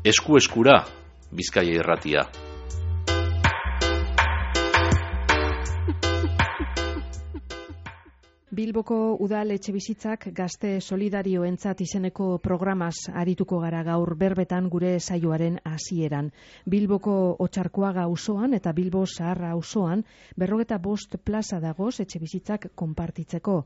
Esku-eskura, Bizkaia Irratia. Bilboko udal etxebizitzak gazte solidarioentzat izeneko programaz arituko gara gaur berbetan gure saioaren hasieran. Bilboko Otxarkoaga auzoan eta Bilbo Zaharra auzoan 45 plaza dagoz etxebizitzak konpartitzeko.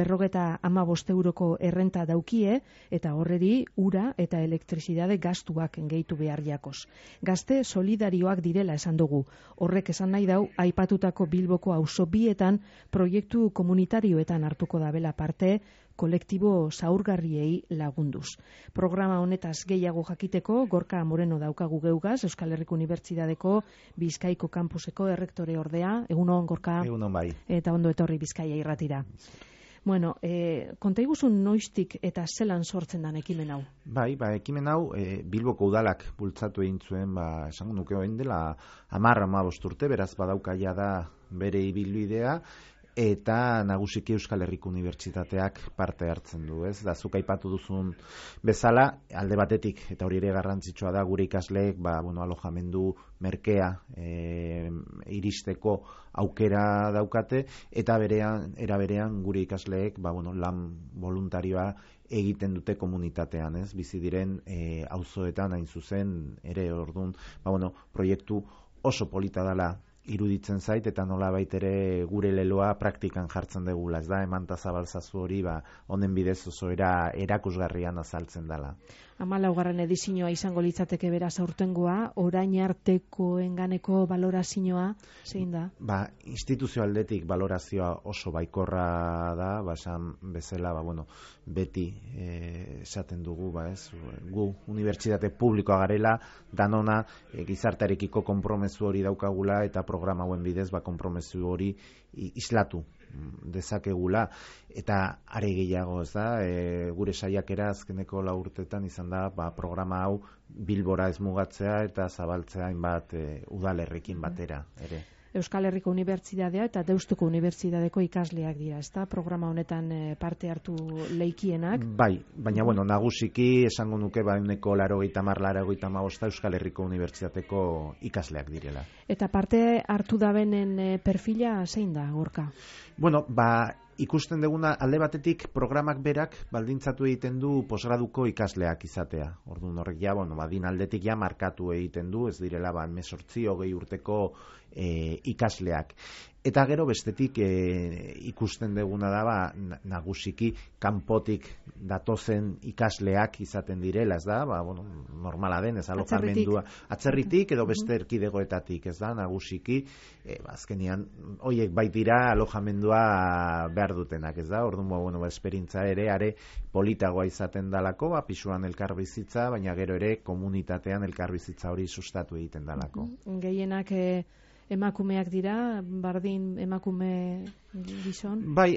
55 euroko errenta daukie eta horreri ura eta elektrizidade gastuak gehitu behar jakoz. Gazte solidarioak direla esan dugu. Horrek esan nahi dau aipatutako Bilboko auzo bietan proiektu komunitarioetan hartuko dabela parte kolektibo zaurgarriei lagunduz. Programa honetaz gehiago jakiteko Gorka Moreno daukagu geugaz, Euskal Herriko Unibertsitateko Bizkaiko kampuseko errektore ordea. Egunon, Gorka? Egunon, bai. Eta ondo etorri Bizkaia Irratira. Bueno, konta iguzun noiztik eta zelan sortzen dan ekimen hau? Bai, ekimen hau Bilboko udalak bultzatu egin zuen, esango nuke orain dela 10-15 urte, beraz badaukaia da bere ibilbidea, eta nagusiki Euskal Herriko Unibertsitateak parte hartzen du, ez? Da, zuk aipatu duzun bezala, alde batetik, eta hori ere garrantzitsua da, gure ikasleek, alojamendu merkea iristeko aukera daukate, eta era berean gure ikasleek, lan voluntarioa egiten dute komunitatean, ez? Bizi diren auzoetan hain zuzen, ere ordun, proiektu oso polita dela iruditzen zait, eta nolabait ere gure leloa praktikan jartzen degula, ez da, emanta zabalzazu hori, honen bidez oso erakusgarrian azaltzen dela. 14. edizioa izango litzateke beraz aurtengoa, orain artekoenganeko balorazioa zein da? Instituzio aldetik balorazioa oso baikorra da, esan bezala, beti esaten dugu, gu unibertsitate publikoa garela, danona gizartearekiko konpromezu hori daukagula, eta programa hauen bidez konpromezu hori islatu dezakegula, eta are gehiago, ez da, gure saiakera azkeneko 4 urteetan izan da, programa hau Bilbora ez mugatzea eta zabaltzea hainbat udalerrekin batera ere. Euskal Herriko Unibertsitatea eta Deustuko Unibertsitateko ikasleak dira, ezta? Programa honetan parte hartu leikienak. Bai, baina nagusiki esango nuke 80-85 Euskal Herriko Unibertsitateko ikasleak direla. Eta parte hartu dabenen perfila zein da, Gorka? Ikusten duguna alde batetik programak berak baldintzatu egiten du posgraduko ikasleak izatea. Orduan horrek badin aldetik markatu egiten du, ez direla 18-20 urteko ikasleak. Eta gero bestetik ikusten duguna da nagusiki kanpotik datozen ikasleak izaten direla, ez da? Normala den, ez alojamendua atzerritik edo beste erkidegoetatik, ez da? Nagusiki azkenean hoiek baitira alojamendua behar dutenak, ez da? Orduan esperientza ere politagoa izaten dalako, pisuan elkarbizitza, baina gero ere komunitatean elkarbizitza hori sustatu egiten dalako. Gehienak emakumeak dira, bardin emakume gizon? Bai,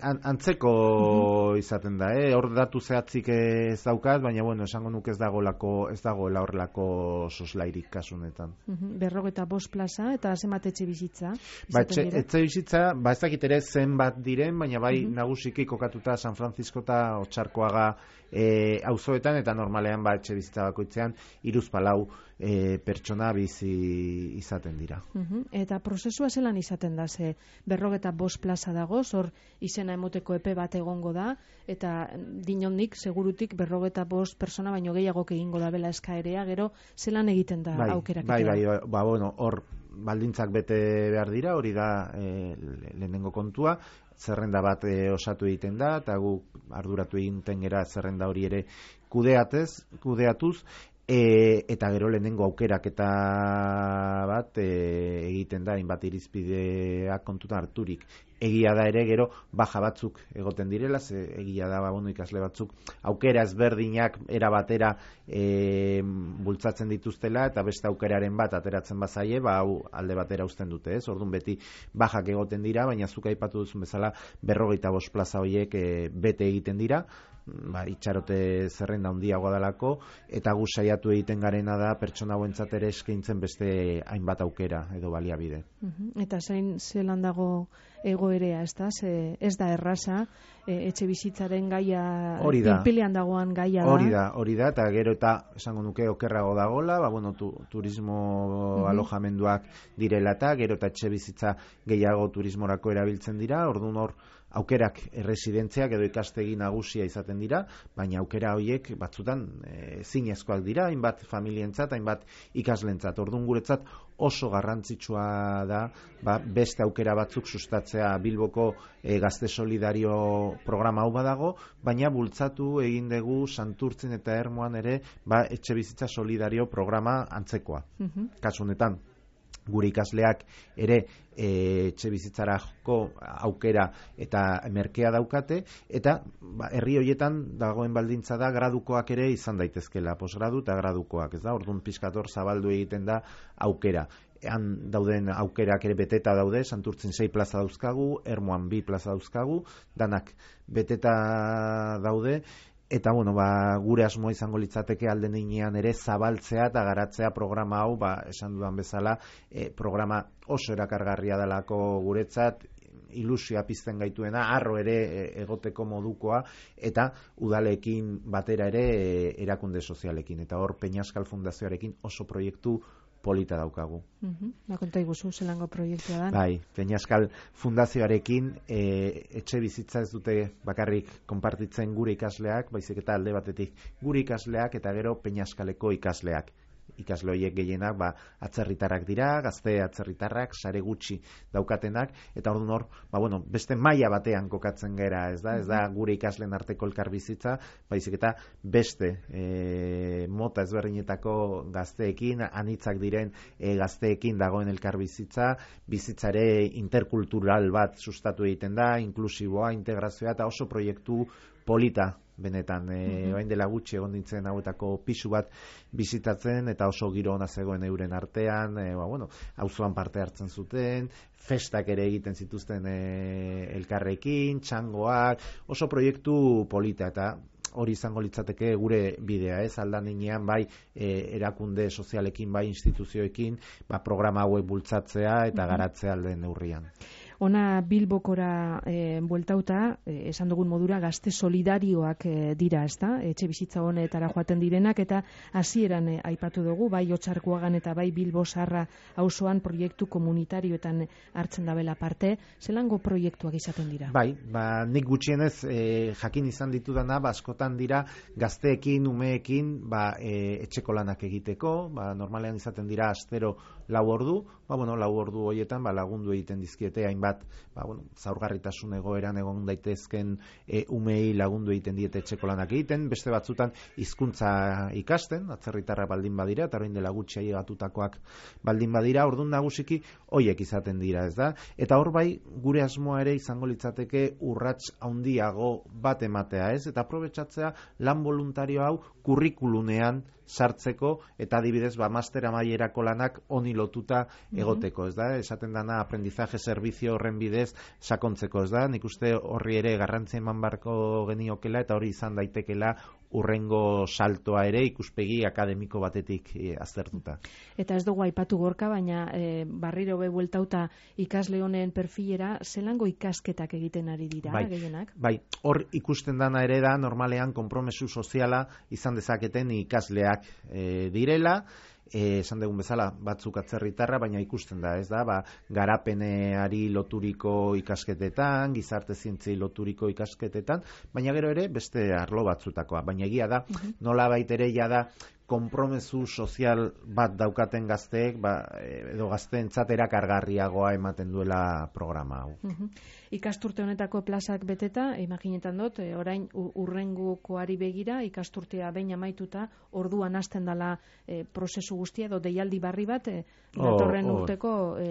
antzeko izaten da, hor datu zehatzik ez daukat, baina esango nuke ez dagoela horrelako soslairik kasunetan. 45 plaza eta zenbat etxe bizitza? Etxe bizitza, ez dakit ere zenbat diren, baina nagusiki kokatuta San Francisco eta Otxarkoaga auzoetan, eta normalean etxe bizitza bakoitzean 3-4 pertsona bizi izaten dira. Eta prozesua zelan izaten da, 45 plaza dagoz, hor izena emoteko epe bat egongo da, eta dinondik, segurutik 45 persona baino gehiagok egingo da bela eskaerea, gero zelan egiten da aukeraketea? Hor baldintzak bete behar dira, hori da lehenengo kontua, zerrenda bat osatu egiten da, eta gu arduratu egiten gera zerrenda hori ere kudeatuz, eta gero lehenengo aukeraketa bat egiten da, hainbat irizpideak kontutan harturik. Egia da ere gero baja batzuk egoten direla, egia da ikasle batzuk aukera ezberdinak era batera bultzatzen dituztela, eta beste aukeraren bat ateratzen bazaie, hau alde batera uzten dute, ez? Orduan beti bajak egoten dira, baina zuk aipatu duzun bezala 45 plaza horiek bete egiten dira, itxarote zerrenda handiagoa dalako, eta gu saiatu egiten garena da pertsona hauentzat ere eskaintzen beste hainbat aukera edo baliabide. Eta zelan dago egoerea, ez da erraza, etxe bizitzaren gaia, pinpilean dagoan gaia da. Hori da, eta gero eta esango nuke okerrago dagola, turismo alojamenduak direla eta gero eta etxe bizitza gehiago turismorako erabiltzen dira, orduan hor aukerak erresidentziak edo ikastegi nagusia izaten dira, baina aukera horiek batzutan zinezkoak dira, hainbat familientzat, hainbat ikaslentzat. Orduan guretzat oso garrantzitsua da beste aukera batzuk sustatzea. Bilboko Gazte Solidario programa hau badago, baina bultzatu egin dugu Santurtzin eta Ermuan ere etxe bizitza solidario programa antzekoa. Kasu honetan gure ikasleak ere etxe bizitzarako aukera eta merkea daukate, eta herri horietan dagoen baldintza da gradukoak ere izan daitezkela, posgradu eta gradukoak, ez da? Orduan pizkator zabaldu egiten da aukera. Han dauden aukerak ere beteta daude, Santurtzin 6 plaza dauzkagu, Ermuan 2 plaza dauzkagu, danak beteta daude. Eta gure asmoa izango litzateke alde heinean ere zabaltzea eta garatzea programa hau, esan dudan bezala, programa oso erakargarria delako guretzat, ilusioa pizten gaituena, harro ere egoteko modukoa, eta udalekin batera ere erakunde sozialekin. Eta hor Peñaskal Fundazioarekin oso proiektu polita daukagu. Konta iguzu, zelango proiektua da? Bai, Peñaskal Fundazioarekin etxe bizitza ez dute bakarrik konpartitzen gure ikasleak, baizik eta alde batetik gure ikasleak eta gero Peñaskaleko ikasleak. Ikasle horiek gehienak atzerritarrak dira, gazte atzerritarrak, sare gutxi daukatenak, eta orduan hor, beste maila batean kokatzen gara, ez da gure ikasleen arteko elkarbizitza, baizik eta beste mota ezberdinetako gazteekin, anitzak diren gazteekin dagoen elkarbizitza, bizitzare interkultural bat sustatu egiten da, inklusiboa, integrazioa, eta oso proiektu polita benetan, orain dela gutxi egon nintzen hauetako pisu bat bizitatzen, eta oso giro ona zegoen euren artean, auzoan parte hartzen zuten, festak ere egiten zituzten elkarrekin, txangoak, oso proiektu polita, eta hori izango litzateke gure bidea, aldan inean erakunde sozialekin, instituzioekin, programa hauek bultzatzea eta garatzea alden neurrian. Ona Bilbokora bueltauta, esan dugun modura gazte solidarioak dira, ezta? Etxe bizitza honetara joaten direnak, eta hasieran aipatu dugu, bai Otsarkoagan eta bai Bilbo Zaharra auzoan proiektu komunitarioetan hartzen dabela parte. Zelango proiektuak izaten dira? Bai, nik gutxienez jakin izan ditudana, askotan dira gazteekin, umeekin etxeko lanak egiteko, normalean izaten dira astero 4 ordu, 4 ordu horietan lagundu egiten dizkiete hainbat zaurgarritasun egoeran egon daitezken umei lagundu egiten diete etxeko lanak egiten, beste batzutan hizkuntza ikasten, atzerritarra baldin badira, eta orain dela gutxi ailegatutakoak baldin badira, orduan nagusiki hoiek izaten dira, ez da? Eta hor gure asmoa ere izango litzateke urrats handiago bat ematea, ez? Eta aprobetxatzea lan voluntario hau kurrikulunean sartzeko, eta adibidez master amaierako lanak honi lotuta egoteko, ez da? Esaten dana aprendizaje servizio horren bidez sakontzeko, ez da? Nik uste horri ere garrantzia eman barko geniokela, eta hori izan daitekela urrengo saltoa ere ikuspegi akademiko batetik aztertuta. Eta ez dugu aipatu Gorka, baina barriro bueltauta ikasle honen perfilera, zelango ikasketak egiten ari dira, gehienak? Bai, hor ikusten dana ere da, normalean konpromesu soziala izan dezaketen ikasleak direla, esan dugun bezala batzuk atzerritarra, baina ikusten da, ez da, garapeneari loturiko ikasketetan, gizarte zientziei loturiko ikasketetan, baina gero ere beste arlo batzutakoa, baina egia da, nola baitere da konpromesu sozial bat daukaten gazteek, edo gazteentzat erakargarriagoa ematen duela programa hau. Ikasturte honetako plazak beteta, imaginetan dut, orain urrengokoari begira, ikasturtea behin amaituta, orduan hasten dela prozesu guztia, edo deialdi barri bat, datorren urteko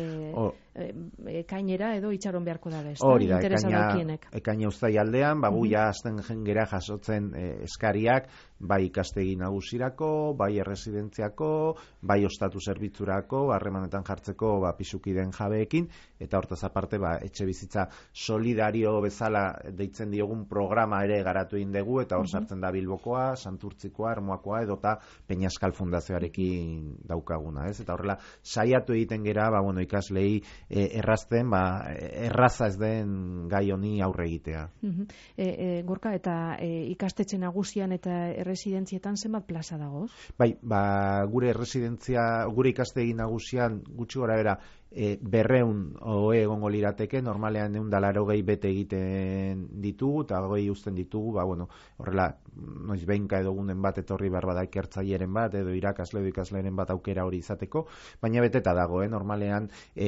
ekainera edo itxaron beharko da bez. Hori da, ekaina uztaialdean, gu ja hasten jengera jasotzen eskariak, bai ikastegi nagusirako, bai erresidentziako, bai ostatu zerbitzurako, harremanetan jartzeko pisukideen jabeekin, eta hortaz aparte etxe bizitza solidario bezala deitzen diogun programa ere garatu egin dugu, eta hor sartzen da Bilbokoa, Santurtzikoa, Ermuakoa, edota Peñaskal Fundazioarekin daukaguna, ez? Eta horrela saiatu egiten gera, ikaslei errazten, erraza ez den gai honi aurre egitea. Gorka, eta ikastetxe nagusian eta erresidentzietan zenbat plaza dagoz? Bai, gure ikastegi nagusian gutxi gora bera 200 OE egongo lirateke, normalean 180 bete egiten ditugu, eta 20 uzten ditugu, horrela, noiz behinka edo gunen bat etorri behar bada ikertzailearen bat, edo irakasle edo ikaslearen bat aukera hori izateko, baina beteta dago, normalean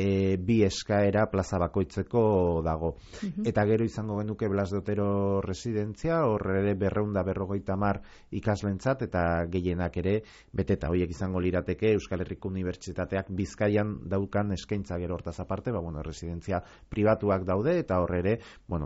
2 eskaera plaza bakoitzeko dago. Eta gero izango genuke Blas de Otero residentzia, horre ere 250 ikaslentzat, eta gehienak ere beteta, horiek izango lirateke Euskal Herriko Unibertsitateak Bizkaian daukan eskaintza gero hortaz aparte, residentzia pribatuak daude, eta horre ere,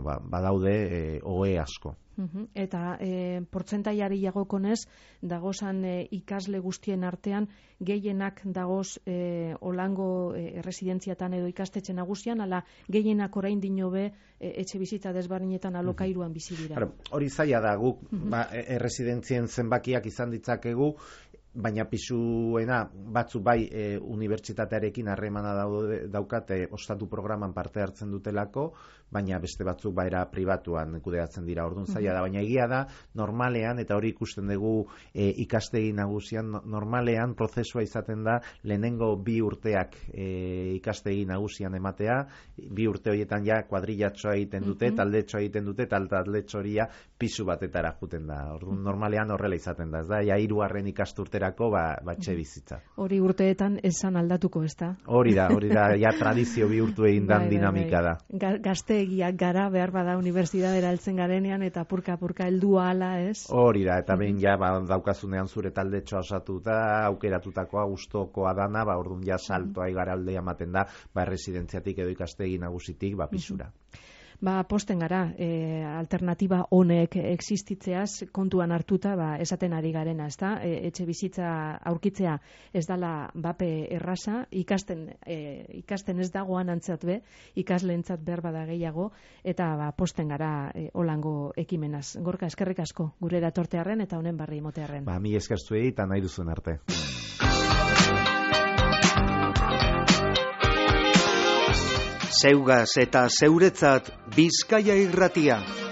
badaude OE asko. Eta portzentaiari jagokonez, dagozan ikasle guztien artean, gehienak dagoz olango erresidentziatan edo ikastetxe nagusian, ala gehienak orain dinobe etxe bizitza desbardinetan alokairuan bizi dira. Hori zaila da, guk erresidentzien zenbakiak izan ditzakegu, baina pisuena batzu bai unibertsitatearekin harremana daukate ostatu programan parte hartzen dutelako, baina beste batzuk baera pribatuan kudeatzen dira, orduan zaila da, baina egia da normalean, eta hori ikusten dugu ikastegi nagusian, normalean prozesua izaten da lehenengo 2 urteak ikastegi nagusian ematea, 2 urte horietan ja kuadrillatxoa egiten dute, taldetxoa egiten dute, eta taldetxoria pisu batetara juten da, orduan normalean horrela izaten da, ez da, ja 3. ikasturterako batxe bizitza. Hori urteetan esan aldatuko, ez da? Hori da, ja tradizio bihurtu egin dan dinamika da. Gazteegiak gara, behar bada unibertsitatera heltzen garenean, eta purka-purka heldua ala, ez? Hori da, eta behin ja daukazunean zure taldetxoa osatuta, aukeratutakoa, gustokoa dana, orduan ja saltoa igara aldea ematen da, erresidentziatik edo ikastegi nagusitik, pisura. Posten gara, alternatiba honek existitzeaz kontuan hartuta, esaten ari garena, ez da? Etxe bizitza aurkitzea ez dala bape erraza, ikasten ez dagoan antzat be, ikasleentzat behar bada gehiago, eta posten gara holango ekimenaz. Gorka, eskerrik asko, gure eratortearren eta honen barri motearren. Mi eskertzuei eta nahi duzuen arte. Zeugaz eta zeuretzat Bizkaia Irratia.